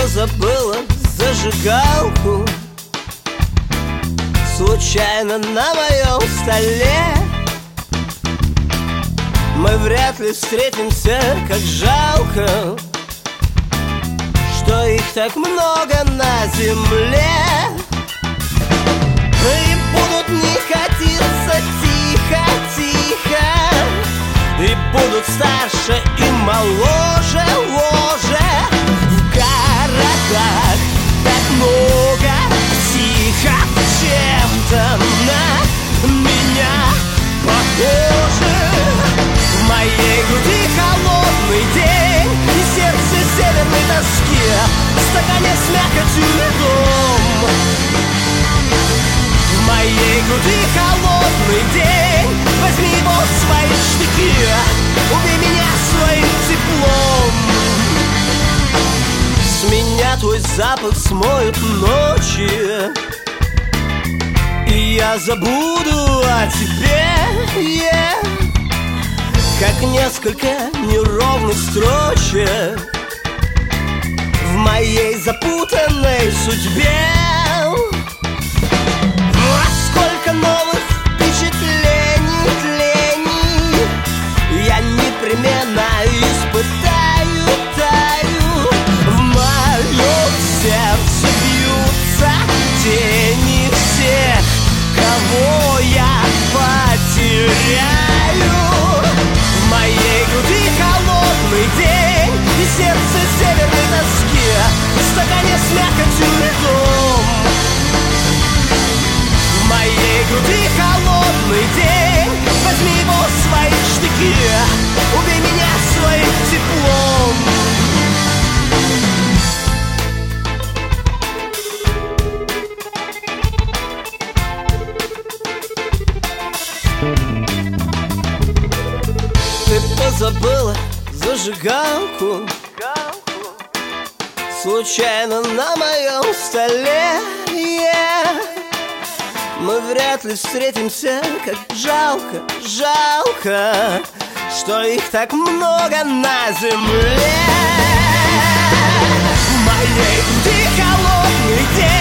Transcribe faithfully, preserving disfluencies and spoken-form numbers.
позабыла зажигалку случайно на моем столе. Мы вряд ли встретимся, как жалко, что их так много на земле. И будут не катиться тихо-тихо, и будут старше и моложе, ложе. В городах так много тихо, чем-то на меня похоже. В моей груди холодный день и сердце северной тоски, в стакане с мякотью дом. В моей груди холодный день, возьми его в свои штыки, убей меня своим теплом. С меня твой запах смоют ночи, и я забуду о тебе, yeah. Как несколько неровных строчек в моей запутанной судьбе. А сколько новых впечатлений, тлений я непременно испытаю, таю. В моем сердце бьются тени всех, кого я потеряю. В моей груди холодный день и сердце северной тоски, в стакане с мякотью льдом. В моей груди холодный день, возьми его в свои штыки, убей меня своим теплом. Ты позабыла зажигалку случайно на моем столе, yeah. Мы вряд ли встретимся, как жалко, жалко, что их так много на земле. В моей груди холодный день